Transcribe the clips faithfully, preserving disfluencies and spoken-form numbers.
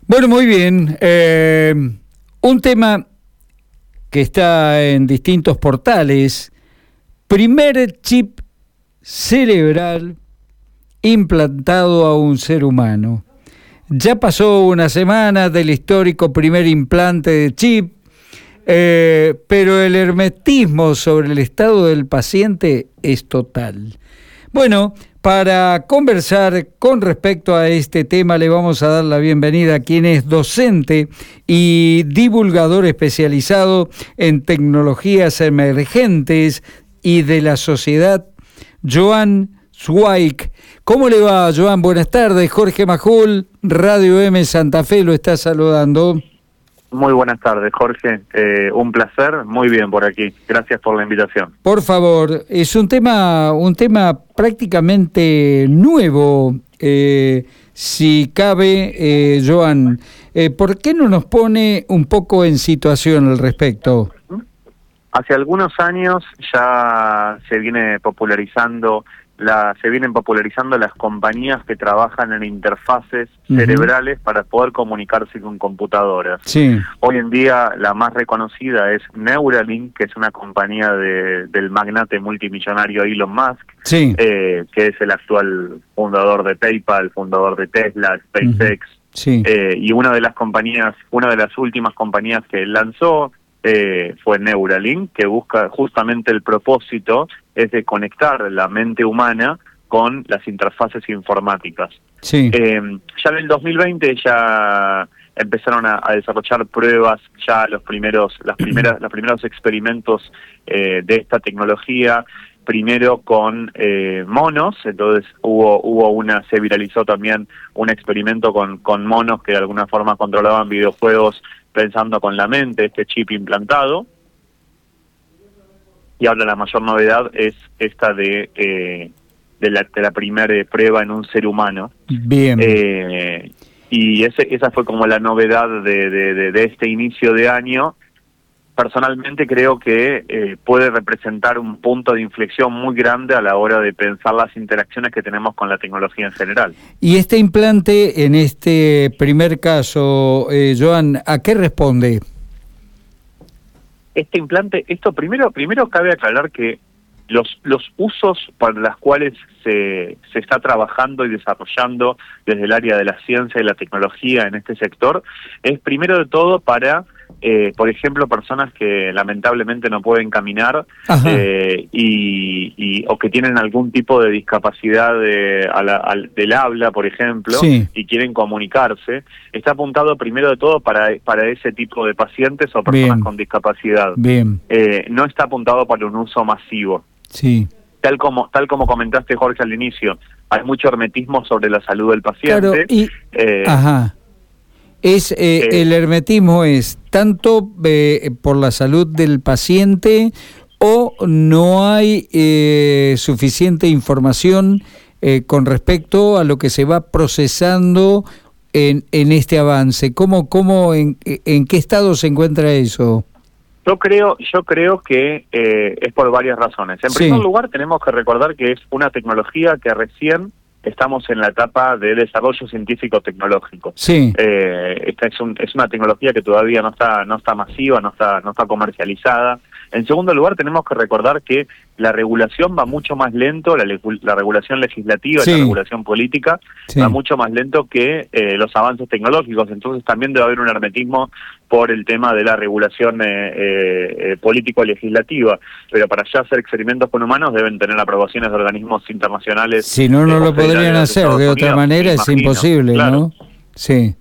Bueno, muy bien. Eh, un tema que está en distintos portales. Primer chip cerebral implantado a un ser humano. Ya pasó una semana del histórico primer implante de chip, eh, pero el hermetismo sobre el estado del paciente es total. Bueno, para conversar con respecto a este tema le vamos a dar la bienvenida a quien es docente y divulgador especializado en tecnologías emergentes y de la sociedad, Joan Zweig. ¿Cómo le va, Joan? Buenas tardes. Jorge Majul, Radio M Santa Fe, lo está saludando. Muy buenas tardes, Jorge. Eh, un placer. Muy bien por aquí. Gracias por la invitación. Por favor, es un tema, un tema prácticamente nuevo, eh, si cabe, eh, Joan. Eh, ¿Por qué no nos pone un poco en situación al respecto? Hace algunos años ya se viene popularizando La, se vienen popularizando las compañías que trabajan en interfaces uh-huh. cerebrales para poder comunicarse con computadoras. Sí. Hoy en día la más reconocida es Neuralink, que es una compañía de, del magnate multimillonario Elon Musk, sí. eh, que es el actual fundador de PayPal, fundador de Tesla, SpaceX, uh-huh. sí. eh, y una de las compañías, una de las últimas compañías que él lanzó Eh, fue Neuralink, que busca justamente el propósito es de conectar la mente humana con las interfaces informáticas. Sí. Eh, ya en el dos mil veinte ya empezaron a, a desarrollar pruebas, ya los primeros, las primeras, los primeros experimentos eh, de esta tecnología, primero con eh, monos. Entonces hubo hubo una, se viralizó también un experimento con, con monos que de alguna forma controlaban videojuegos pensando con la mente, este chip implantado. Y ahora la mayor novedad es esta de eh, de la, de la primera prueba en un ser humano. Bien. Eh, y ese, esa fue como la novedad de, de, de, de este inicio de año. Personalmente creo que eh, puede representar un punto de inflexión muy grande a la hora de pensar las interacciones que tenemos con la tecnología en general. Y este implante, en este primer caso, eh, Joan, ¿a qué responde? Este implante, esto primero, primero cabe aclarar que los los usos para los cuales se, se está trabajando y desarrollando desde el área de la ciencia y la tecnología en este sector es primero de todo para Eh, por ejemplo, personas que lamentablemente no pueden caminar eh, y, y o que tienen algún tipo de discapacidad de, a la, al, del habla, por ejemplo, sí. y quieren comunicarse. Está apuntado primero de todo para para ese tipo de pacientes o personas Bien. con discapacidad. Bien. Eh, no está apuntado para un uso masivo. Sí. Tal como tal como comentaste, Jorge, al inicio, hay mucho hermetismo sobre la salud del paciente. Claro, y... Eh, Ajá. Es eh, eh, el hermetismo es tanto eh, por la salud del paciente o no hay eh, suficiente información eh, con respecto a lo que se va procesando en, en este avance. ¿Cómo, cómo, en, en qué estado se encuentra eso? Yo creo, yo creo que eh, es por varias razones. En sí. primer lugar, tenemos que recordar que es una tecnología que recién estamos en la etapa de desarrollo científico-tecnológico. Sí. Eh, esta es, un, es una tecnología que todavía no está no está masiva, no está no está comercializada. En segundo lugar, tenemos que recordar que la regulación va mucho más lento, la, la regulación legislativa sí. y la regulación política sí. va mucho más lento que eh, los avances tecnológicos. Entonces también debe haber un hermetismo por el tema de la regulación eh, eh, político-legislativa. Pero para ya hacer experimentos con humanos deben tener aprobaciones de organismos internacionales. Si no, no eh, lo podrían hacer, de otra Unidos, manera es imagino, imposible, claro. ¿no? Sí.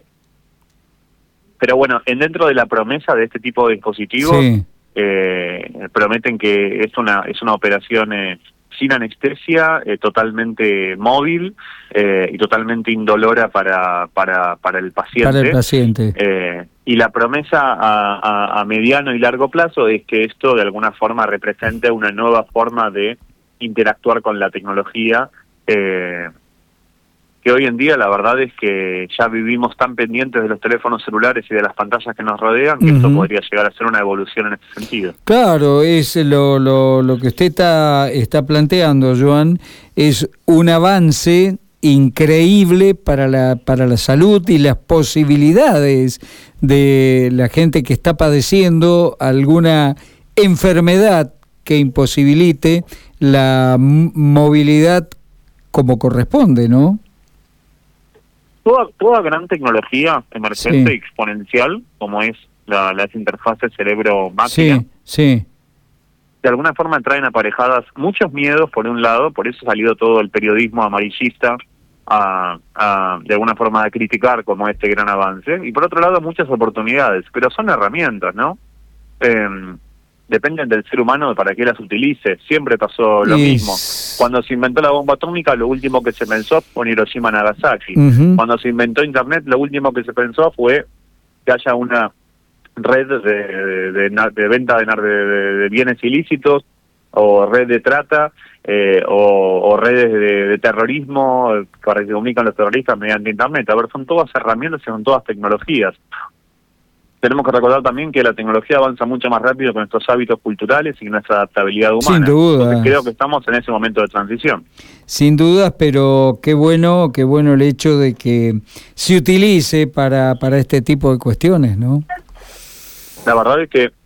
Pero bueno, en dentro de la promesa de este tipo de dispositivos, sí. eh, prometen que es una es una operación eh, sin anestesia, eh, totalmente móvil eh, y totalmente indolora para para para el paciente. Para el paciente. Eh, y la promesa a, a, a mediano y largo plazo es que esto de alguna forma represente una nueva forma de interactuar con la tecnología. Eh, que hoy en día la verdad es que ya vivimos tan pendientes de los teléfonos celulares y de las pantallas que nos rodean, que uh-huh. esto podría llegar a ser una evolución en este sentido. Claro, es lo, lo, lo que usted está, está planteando, Joan, es un avance increíble para la, para la salud y las posibilidades de la gente que está padeciendo alguna enfermedad que imposibilite la m- movilidad como corresponde, ¿no? Toda, toda gran tecnología emergente Sí. y exponencial, como es la, las interfaces cerebro-máquina, Sí, sí. de alguna forma traen aparejadas muchos miedos, por un lado, por eso ha salido todo el periodismo amarillista a, a de alguna forma a criticar como este gran avance, y por otro lado muchas oportunidades, pero son herramientas, ¿no? Eh, dependen del ser humano para qué las utilice. Siempre pasó lo Y mismo. s- Cuando se inventó la bomba atómica, lo último que se pensó fue en Hiroshima y Nagasaki. Ujú. Cuando se inventó Internet, lo último que se pensó fue que haya una red de, de, de, de, de venta de, nar- de, de, de bienes ilícitos, o red de trata, eh, o, o redes de, de terrorismo eh, para que se comunican los terroristas mediante Internet. A ver, son todas herramientas y son todas tecnologías. Tenemos que recordar también que la tecnología avanza mucho más rápido que nuestros hábitos culturales y nuestra adaptabilidad humana. Sin duda. Entonces creo que estamos en ese momento de transición. Sin dudas, pero qué bueno, qué bueno el hecho de que se utilice para, para este tipo de cuestiones, ¿no? La verdad es que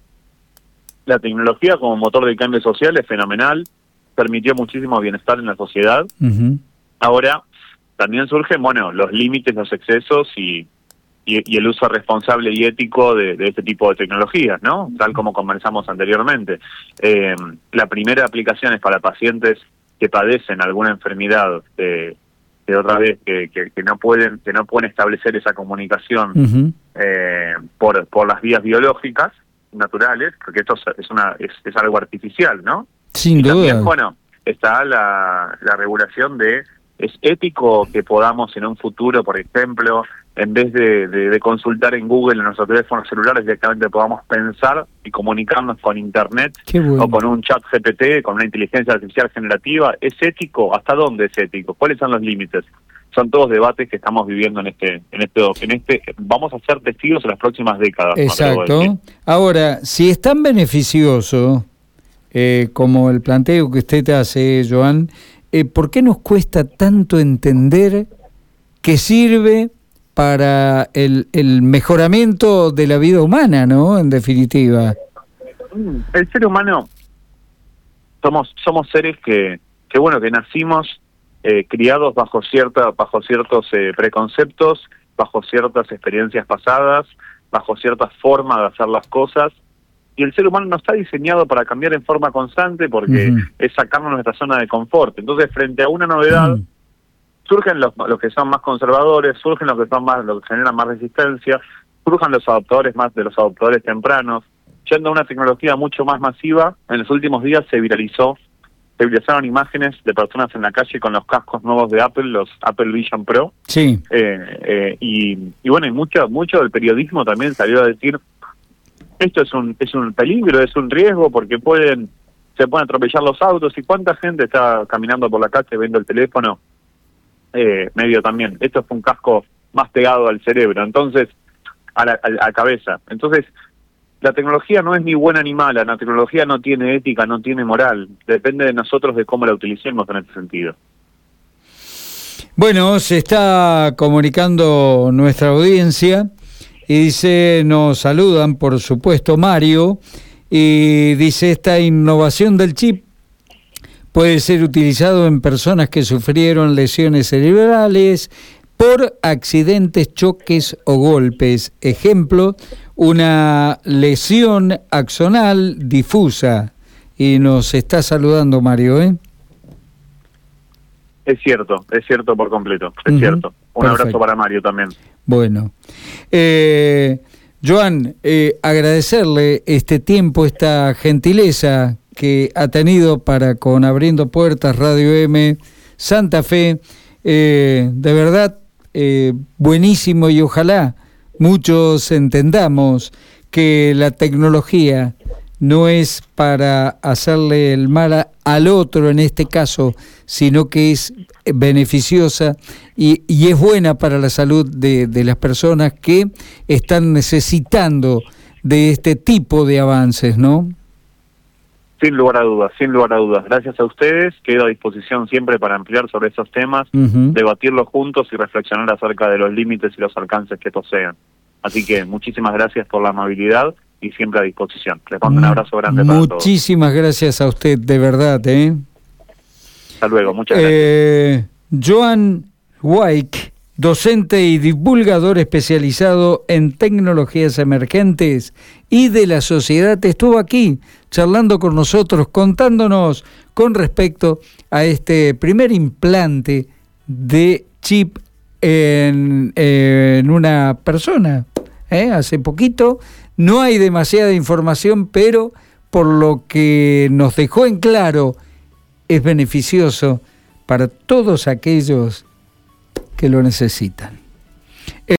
la tecnología como motor de cambio social es fenomenal, permitió muchísimo bienestar en la sociedad. Uh-huh. Ahora también surgen, bueno, los límites, los excesos y, y, y el uso responsable y ético de, de este tipo de tecnologías, ¿no? Tal como conversamos anteriormente. Eh, la primera aplicación es para pacientes que padecen alguna enfermedad de, de otra vez que, que, que no pueden que no pueden establecer esa comunicación Uh-huh. eh, por por las vías biológicas naturales, porque esto es, es una es, es algo artificial, ¿no? Sin y duda. también, bueno, está la, la regulación de, ¿es ético que podamos en un futuro, por ejemplo, en vez de, de, de consultar en Google en nuestros teléfonos celulares, directamente podamos pensar y comunicarnos con Internet Qué bueno. o con un chat G P T, con una inteligencia artificial generativa? ¿Es ético? ¿Hasta dónde es ético? ¿Cuáles son los límites? Son todos debates que estamos viviendo en este, en este, en este, vamos a ser testigos en las próximas décadas. me atrevo a decir. Exacto. Ahora, si es tan beneficioso eh, como el planteo que usted hace, Joan, eh, ¿por qué nos cuesta tanto entender que sirve para el, el mejoramiento de la vida humana, ¿no? En definitiva. El ser humano somos somos seres que que bueno que nacimos eh, criados bajo cierta bajo ciertos eh, preconceptos, bajo ciertas experiencias pasadas, bajo cierta forma de hacer las cosas, y el ser humano no está diseñado para cambiar en forma constante porque Uh-huh. es sacarnos de nuestra zona de confort. Entonces, frente a una novedad, Uh-huh. surgen los, los que son más conservadores, surgen los que son más los que generan más resistencia, surgen los adoptadores más de los adoptadores tempranos. Yendo a una tecnología mucho más masiva, en los últimos días se viralizó, se viralizaron imágenes de personas en la calle con los cascos nuevos de Apple, los Apple Vision Pro. Sí. Eh, eh, y, y bueno, y mucho mucho del periodismo también salió a decir, esto es un es un peligro, es un riesgo, porque pueden se pueden atropellar los autos. ¿Y cuánta gente está caminando por la calle viendo el teléfono? Eh, medio también. Esto es un casco más pegado al cerebro, entonces, a la, a la cabeza. Entonces, la tecnología no es ni buena ni mala, la tecnología no tiene ética, no tiene moral, depende de nosotros de cómo la utilicemos en este sentido. Bueno, se está comunicando nuestra audiencia y dice, nos saludan, por supuesto, Mario, y dice, esta innovación del chip puede ser utilizado en personas que sufrieron lesiones cerebrales por accidentes, choques o golpes. Ejemplo, una lesión axonal difusa. Y nos está saludando Mario, ¿eh? Es cierto, es cierto por completo, es Uh-huh. cierto. Un Perfecto. abrazo para Mario también. Bueno. Eh, Joan, eh, agradecerle este tiempo, esta gentileza que ha tenido para con Abriendo Puertas, Radio M, Santa Fe. Eh, de verdad, eh, buenísimo, y ojalá muchos entendamos que la tecnología no es para hacerle el mal a, al otro en este caso, sino que es beneficiosa y, y es buena para la salud de, de las personas que están necesitando de este tipo de avances, ¿no? Sin lugar a dudas, sin lugar a dudas. Gracias a ustedes, quedo a disposición siempre para ampliar sobre esos temas, uh-huh. debatirlos juntos y reflexionar acerca de los límites y los alcances que poseen. Así que muchísimas gracias por la amabilidad y siempre a disposición. Les mando un abrazo grande para todos. Muchísimas gracias a usted, de verdad. ¿eh? Hasta luego, muchas gracias. Eh, Joan Wyck, docente y divulgador especializado en tecnologías emergentes y de la sociedad, estuvo aquí charlando con nosotros, contándonos con respecto a este primer implante de chip en, en una persona. ¿eh? Hace poquito, no hay demasiada información, pero por lo que nos dejó en claro, es beneficioso para todos aquellos que lo necesitan.